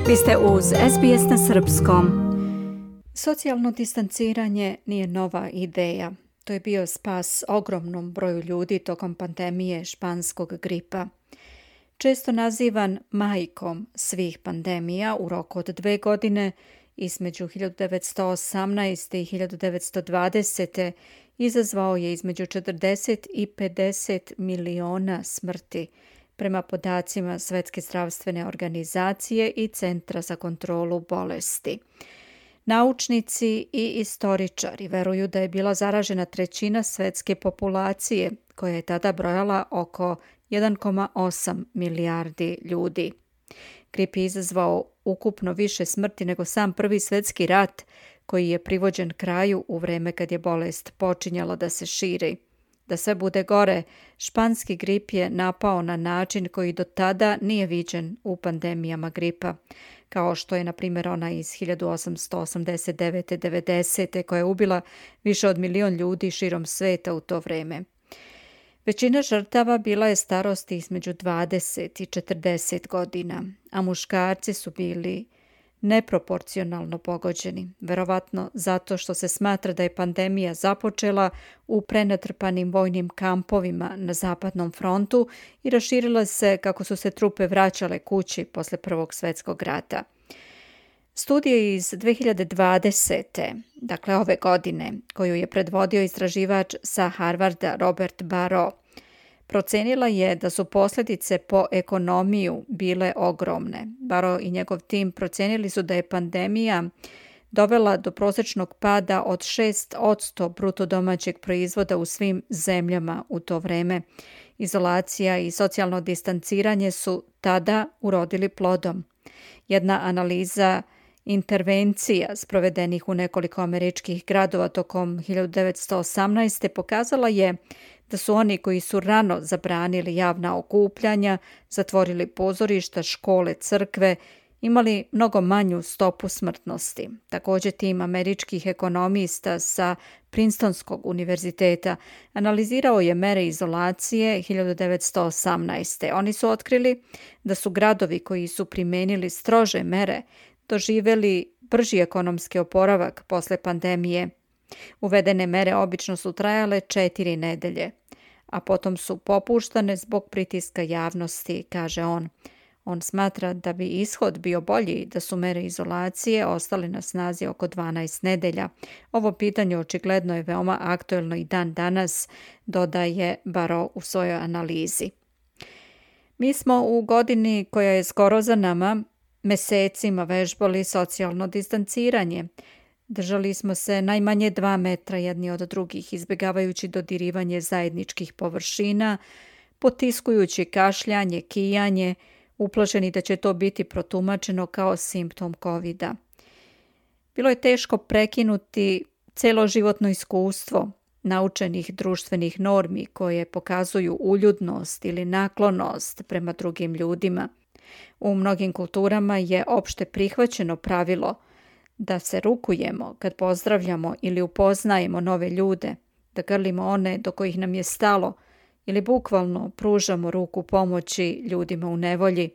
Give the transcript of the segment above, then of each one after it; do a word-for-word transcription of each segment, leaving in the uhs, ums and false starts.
Vi ste uz S B S na srpskom. Socijalno distanciranje nije nova ideja. To je bio spas ogromnom broju ljudi tokom pandemije španskog gripa. Često nazivan majkom svih pandemija u roku od dve godine, između hiljadu devetsto osamnaeste. i hiljadu devetsto dvadesete. izazvao je između četrdeset i pedeset miliona smrti, prema podacima Svetske zdravstvene organizacije i Centra za kontrolu bolesti. Naučnici i istoričari veruju da je bila zaražena trećina svetske populacije, koja je tada brojala oko jedan zarez osam milijardi ljudi. Grip je izazvao ukupno više smrti nego sam Prvi svetski rat, koji je privođen kraju u vreme kad je bolest počinjala da se širi. Da sve bude gore, španski grip je napao na način koji do tada nije viđen u pandemijama gripa, kao što je, na primjer, ona iz hiljadu osamsto osamdeset devete. devedesete. koja je ubila više od milion ljudi širom sveta u to vreme. Većina žrtava bila je starosti između dvadeset i četrdeset godina, a muškarci su bili neproporcionalno pogođeni, verovatno zato što se smatra da je pandemija započela u prenatrpanim vojnim kampovima na zapadnom frontu i raširila se kako su se trupe vraćale kući posle Prvog svetskog rata. Studija iz dve hiljade dvadesete. dakle ove godine, koju je predvodio istraživač sa Harvarda Robert Barro, procenila je da su posljedice po ekonomiju bile ogromne. Barro i njegov tim procenili su da je pandemija dovela do prosječnog pada od šest posto bruto domaćeg proizvoda u svim zemljama u to vreme. Izolacija i socijalno distanciranje su tada urodili plodom. Jedna analiza intervencija sprovedenih u nekoliko američkih gradova tokom hiljadu devetsto osamnaeste. pokazala je da su oni koji su rano zabranili javna okupljanja, zatvorili pozorišta, škole, crkve, imali mnogo manju stopu smrtnosti. Također tim američkih ekonomista sa Princetonskog univerziteta analizirao je mere izolacije hiljadu devetsto osamnaeste. Oni su otkrili da su gradovi koji su primenili strože mere doživjeli brži ekonomski oporavak posle pandemije. Uvedene mere obično su trajale četiri nedelje, a potom su popuštane zbog pritiska javnosti, kaže on. On smatra da bi ishod bio bolji da su mere izolacije ostale na snazi oko dvanaest nedelja. Ovo pitanje očigledno je veoma aktuelno i dan danas, dodaje Barro u svojoj analizi. Mi smo u godini koja je skoro za nama mesecima vežbali socijalno distanciranje. Držali smo se najmanje dva metra jedni od drugih, izbjegavajući dodirivanje zajedničkih površina, potiskujući kašljanje, kijanje, uplašeni da će to biti protumačeno kao simptom kovida. Bilo je teško prekinuti celoživotno iskustvo naučenih društvenih normi koje pokazuju uljudnost ili naklonost prema drugim ljudima. U mnogim kulturama je opšte prihvaćeno pravilo da se rukujemo kad pozdravljamo ili upoznajemo nove ljude, da grlimo one do kojih nam je stalo ili bukvalno pružamo ruku pomoći ljudima u nevolji.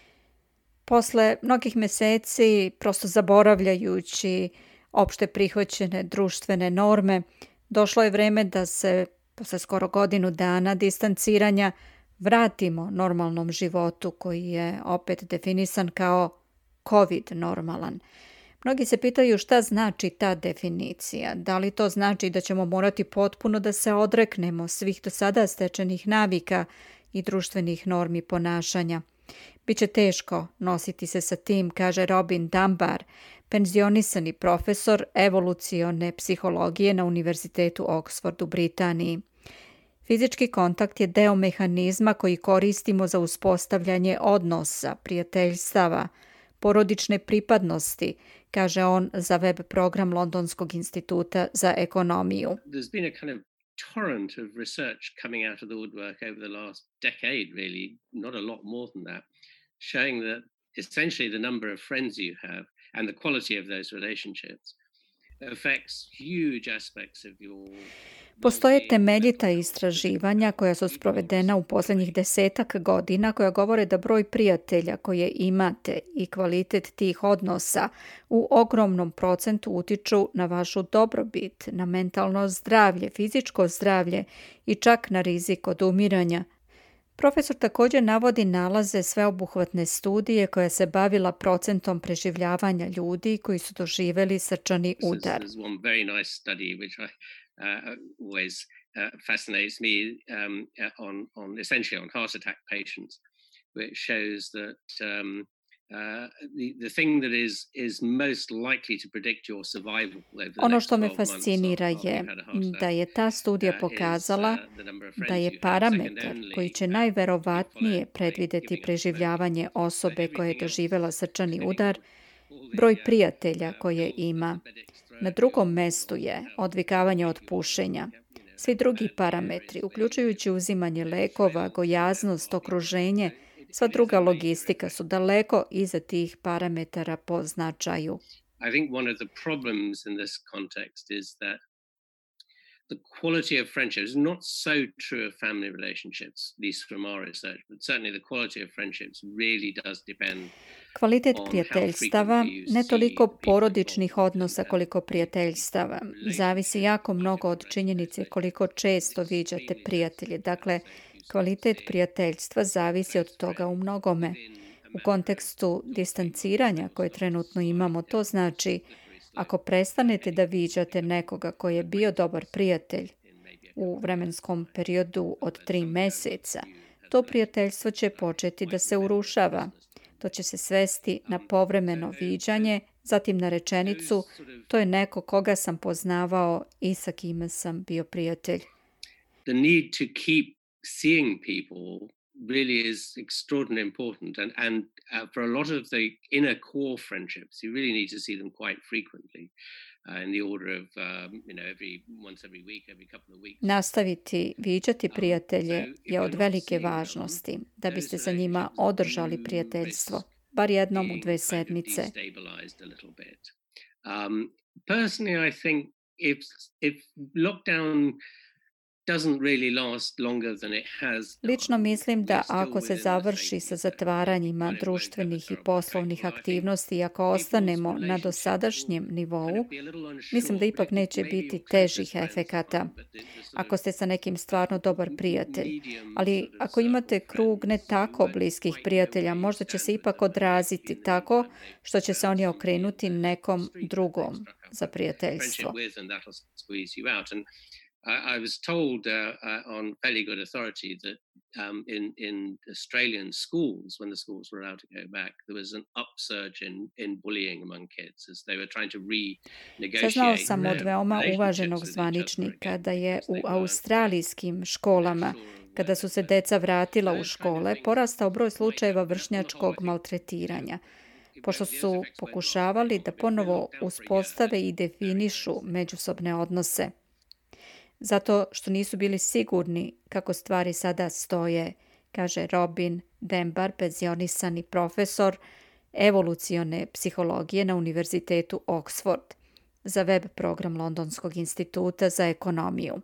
Posle mnogih meseci, prosto zaboravljajući opšte prihvaćene društvene norme, došlo je vreme da se posle skoro godinu dana distanciranja vratimo normalnom životu koji je opet definisan kao COVID normalan. Mnogi se pitaju šta znači ta definicija. Da li to znači da ćemo morati potpuno da se odreknemo svih do sada stečenih navika i društvenih normi ponašanja? Biće teško nositi se sa tim, kaže Robin Dunbar, penzionisani profesor evolucione psihologije na Univerzitetu Oxford u Britaniji. Fizički kontakt je deo mehanizma koji koristimo za uspostavljanje odnosa, prijateljstava, porodične pripadnosti, kaže on za web program Londonskog instituta za ekonomiju. There's been a kind of torrent of research coming out of the woodwork over the last decade, really, not a lot more than that, showing that essentially the number of friends you have and the quality of those relationships affects huge aspects of your Postoje temeljita istraživanja koja su sprovedena u posljednjih desetak godina koja govore da broj prijatelja koje imate i kvalitet tih odnosa u ogromnom procentu utiču na vašu dobrobit, na mentalno zdravlje, fizičko zdravlje i čak na rizik od umiranja. Profesor također navodi nalaze sveobuhvatne studije koja se bavila procentom preživljavanja ljudi koji su doživjeli srčani udar. Uh, always uh, fascinates me um, uh, on, on essentially on heart attack patients, which shows that um, uh, the, the thing that is, is most likely to predict your survival over the Ono next što me twelve months fascinira after je you've had a heart attack, da je ta studija uh, pokazala is, uh, the number of da friends je you have, parametar second koji only, će uh, najverovatnije followed by predvidjeti giving up preživljavanje smoking. So osobe koja je everything else, doživjela srčani including udar, all, all the, broj uh, prijatelja uh, koje pills that ima. the medics throw Na at you drugom on- mestu on je health, odvikavanje od making you pušenja. you know, Svi have drugi bad parametri, behaviors, uključujući uzimanje lekova, gojaznost, okruženje, So it- sva it is druga a major logistika su effect. daleko iza tih parametara po značaju. I think one of the problems in this context is that the quality of friendship is not so true of family relationships, at least from our research, but certainly the quality of friendships really does depend Kvalitet on how prijateljstava, frequently you ne see toliko the people porodičnih involved odnosa and koliko the prijateljstava, zavisi jako mnogo od činjenice koliko često viđate prijatelje. Dakle, kvalitet prijateljstva zavisi od toga u mnogome. U kontekstu distanciranja koje trenutno imamo, to znači ako prestanete da viđate nekoga koji je bio dobar prijatelj u vremenskom periodu od tri mjeseca, to prijateljstvo će početi da se urušava. To će se svesti na povremeno viđanje, zatim na rečenicu, to je neko koga sam poznavao i sa kime sam bio prijatelj. the need to keep seeing people really is extraordinarily important. And, and uh, for a lot of the inner core friendships, you really need to see them quite frequently, uh, in the order of, um, you know, every once every week, every couple of weeks. Nastaviti viđati prijatelje so if je od you're not velike seeing them, važnosti da biste those sa njima relationships održali do prijateljstvo, risk bar jednom u being dve kind of sedmice. destabilized a little bit. Um, personally, I think if if lockdown doesn't really last longer than it has done, Lično mislim da we're still ako se within the završi safety sa zone. zatvaranjima And it won't have a društvenih i terrible poslovnih effect. No, I think aktivnosti i ako people's ostanemo na relationships dosadašnjem will nivou, kind of be a little unsure, mislim da but ipak it- neće maybe biti your težih closest friends efekata. fine, but the- the sort Ako of ste sa nekim stvarno dobar prijatelj. medium Ali sort of ako imate circle krug ne friends, tako you won't bliskih quite know prijatelja, where you možda će stand se with ipak them, but maybe odraziti in the tako meantime they've što će se oni found somebody okrenuti in the nekom street that they've drugom struck up za a prijateljstvo. friendship with, and that'll squeeze you out. And I, I was told uh, uh, on fairly good authority that um, in in Australian schools, when the schools were allowed to go back, there was an upsurge in in bullying among kids as they were trying to renegotiate. Saznao sam od their veoma relationships uvaženog with each other zvaničnika again da je because u they weren't quite australijskim školama, kada su se deca vratila u škole, porastao broj slučajeva vršnjačkog maltretiranja, pošto su pokušavali da ponovo uspostave i definišu međusobne odnose. Zato što nisu bili sigurni kako stvari sada stoje, kaže Robin Dembar, penzionisani profesor evolucione psihologije na Univerzitetu Oxford za web program Londonskog instituta za ekonomiju.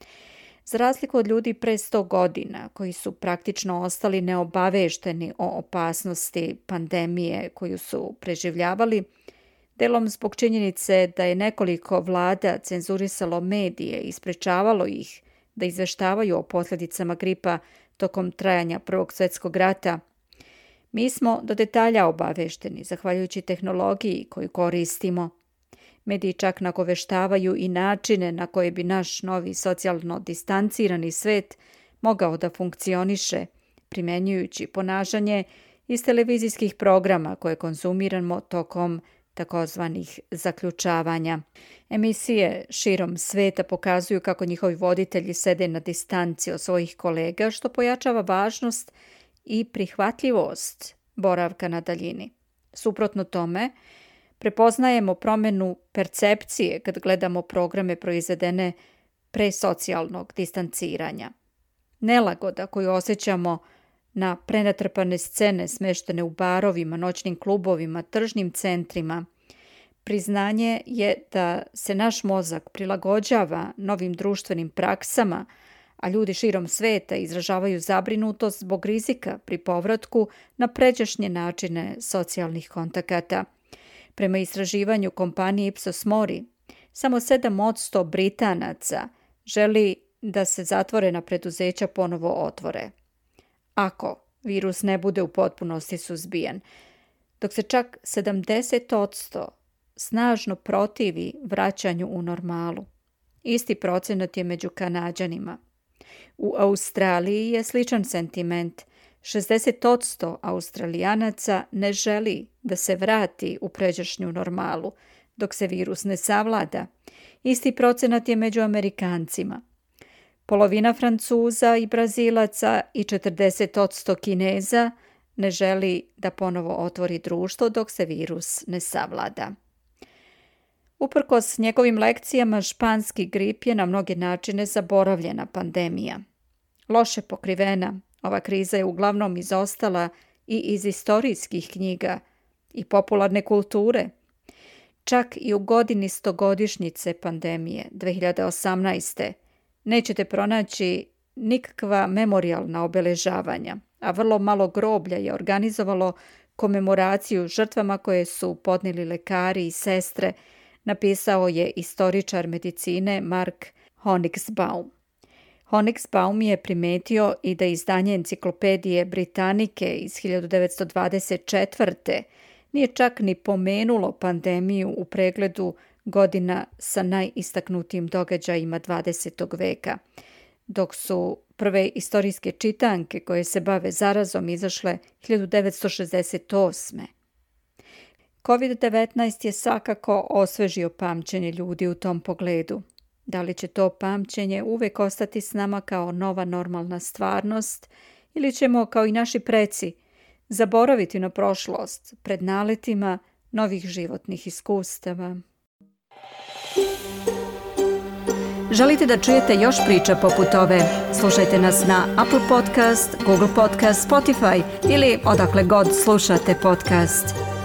Za razliku od ljudi pre sto godina, koji su praktično ostali neobavešteni o opasnosti pandemije koju su preživljavali, delom zbog činjenice da je nekoliko vlada cenzurisalo medije i sprečavalo ih da izveštavaju o posljedicama gripa tokom trajanja Prvog svjetskog rata, mi smo do detalja obavešteni, zahvaljujući tehnologiji koju koristimo. Mediji čak nagoveštavaju i načine na koje bi naš novi socijalno distancirani svet mogao da funkcioniše, primenjujući ponašanje iz televizijskih programa koje konzumiramo tokom takozvanih zaključavanja. Emisije širom sveta pokazuju kako njihovi voditelji sede na distanci od svojih kolega, što pojačava važnost i prihvatljivost boravka na daljini. Suprotno tome, prepoznajemo promjenu percepcije kad gledamo programe proizvedene pre socijalnog distanciranja. Nelagoda koju osjećamo na prenatrpane scene smeštene u barovima, noćnim klubovima, tržnim centrima, Priznanje je da se naš mozak prilagođava novim društvenim praksama, a ljudi širom sveta izražavaju zabrinutost zbog rizika pri povratku na pređašnje načine socijalnih kontakata. Prema istraživanju kompanije Ipsos Mori, samo sedam posto Britanaca želi da se zatvorena preduzeća ponovo otvore, ako virus ne bude u potpunosti suzbijan, dok se čak sedamdeset posto snažno protivi vraćanju u normalu. Isti procenat je među Kanađanima. U Australiji je sličan sentiment. šezdeset posto Australijanaca ne želi da se vrati u pređašnju normalu, dok se virus ne savlada. Isti procenat je među Amerikancima. Polovina Francuza i Brazilaca i četrdeset posto Kineza ne želi da ponovo otvori društvo dok se virus ne savlada. Uprkos njegovim lekcijama, španski grip je na mnoge načine zaboravljena pandemija. Loše pokrivena, ova kriza je uglavnom izostala i iz istorijskih knjiga i popularne kulture. Čak i u godini stogodišnjice pandemije dve hiljade osamnaeste. nećete pronaći nikakva memorijalna obeležavanja, a vrlo malo groblja je organizovalo komemoraciju žrtvama koje su podnijeli lekari i sestre, napisao je istoričar medicine Mark Honigsbaum. Honigsbaum je primetio i da izdanje enciklopedije Britanike iz hiljadu devetsto dvadeset četvrte. nije čak ni pomenulo pandemiju u pregledu godina sa najistaknutijim događajima dvadesetog veka, dok su prve istorijske čitanke koje se bave zarazom izašle hiljadu devetsto šezdeset osme. kovid devetnaest je svakako osvežio pamćenje ljudi u tom pogledu. Da li će to pamćenje uvek ostati s nama kao nova normalna stvarnost ili ćemo, kao i naši preci, zaboraviti na prošlost pred naletima novih životnih iskustava? Želite da čujete još priča poput ove? Slušajte nas na Apple Podcast, Google Podcast, Spotify ili odakle god slušate podcast.